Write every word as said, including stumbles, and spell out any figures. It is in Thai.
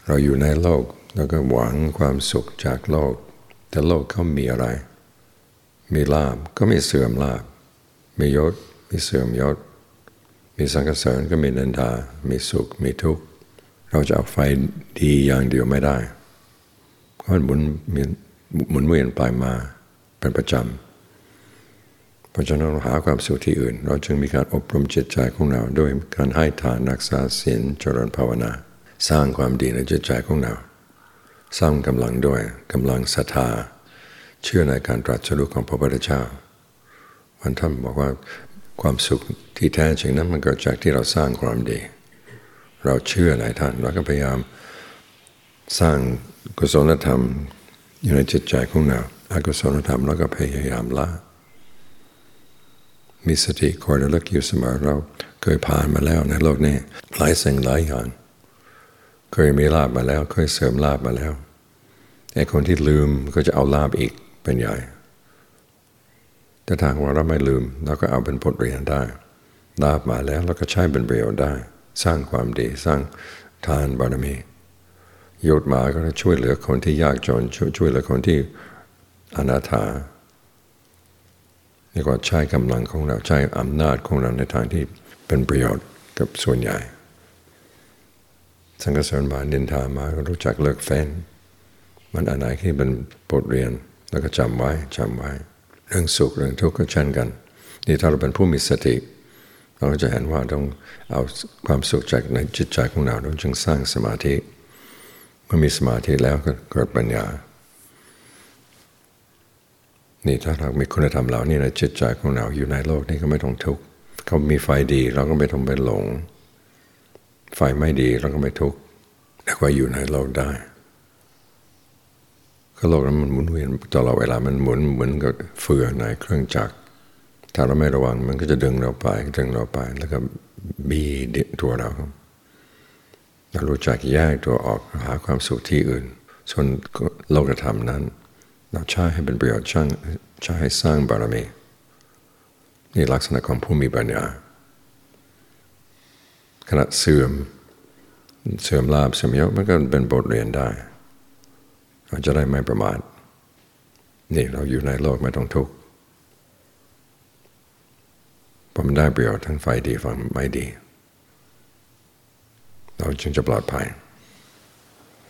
เราอยู่ในโลกแล้วก็หวังความสุขจากโลกแต่โลกเขามีอะไรมีลาภก็มีเสื่อมลาภมียศมีเสื่อมยศมีสรรเสริญก็มีนินทามีสุขมีทุกข์เราจะเอาไฟดีอย่างเดียวไม่ได้เพราะมันหมุนหมุนเวียนไปมาเป็นประจำเพราะฉะนั้นเราหาความสุขที่อื่นเราจึงมีการอบรมจิตใจของเราด้วยการให้ทานรักษาศีลเจริญภาวนาสร้างความดีในจิตใจของเราสร้างกำลังด้วยกำลังศรัทธาเชื่อในการตรัสรู้ของพระพุทธเจ้าวันท่านบอกว่าความสุขที่แท้จริงนั้นมันเกิดจากที่เราสร้างความดีเราเชื่อในท่านเราก็พยายามสร้างกุศลธรรมอยู่ในจิตใจของเราอกุศลธรรมเราก็พยายามละมีสติคอยระลึกอยู่เสมอเราเคยผ่านมาแล้วในโลกนี้หลายสิ่งหลายอย่างเคยมีลาภมาแล้วเคยเสริมลาภมาแล้วไอ้คนที่ลืมก็จะเอาลาภอีกเป็นใหญ่แต่ทางว่าเราไม่ลืมเราก็เอาเป็นบทเรียนได้ลาภมาแล้วเราก็ใช้เป็นประโยชน์ได้สร้างความดีสร้างทานบารมียศมาก็ช่วยเหลือคนที่ยากจนช่วยเหลือคนที่อนาถานี่ก็ใช้กำลังของเราใช้อำนาจของเราในทางที่เป็นประโยชน์กับส่วนใหญ่สรรเสริญมานินทามาก็รู้จักเลิกเฟ้นมันอันไหนที่เป็นบทเรียนแล้วก็จำไว้จำไว้เรื่องสุขเรื่องทุกข์ก็เช่นกันนี่ถ้าเราเป็นผู้มีสติเราก็จะเห็นว่าต้องเอาความสุขจากในจิตใจของเราต้องจึงสร้างสมาธิเมื่อมีสมาธิแล้วก็เกิดปัญญานี่ถ้าเรามีคุณธรรมเหล่านี้ในจิตใจของเราอยู่ในโลกนี้ก็ไม่ต้องทุกข์เขามีไฟดีเราก็ไม่ต้องไปหลงไฟไม่ดีเราก็ไม่ทุกข์แต่ว่าอยู่ในโลกได้ก็โลกนั้นมันหมุนเวียนตลอดเวลามันหมุนเหมือนกับเฟืองในเครื่องจักรถ้าเราไม่ระวังมันก็จะดึงเราไปดึงเราไปแล้วก็บีตัวเราเรารู้จักแยกตัวออกหาความสุขที่อื่นส่วนโลกธรรมนั้นเราใช้ให้เป็นประโยชน์ช่างใช้ให้สร้างบารมีนี่ลักษณะของผู้มีปัญญาขณะเสื่อมเสื่อมลาภเสื่อมยศมันก็เป็นบทเรียนได้เราจะได้ไม่ประมาทนี่เราอยู่ในโลกไม่ต้องทุกข์เพราะมันได้ประโยชน์ทั้งฝ่ายดีฝ่ายไม่ดีเราจึงจะปลอดภัย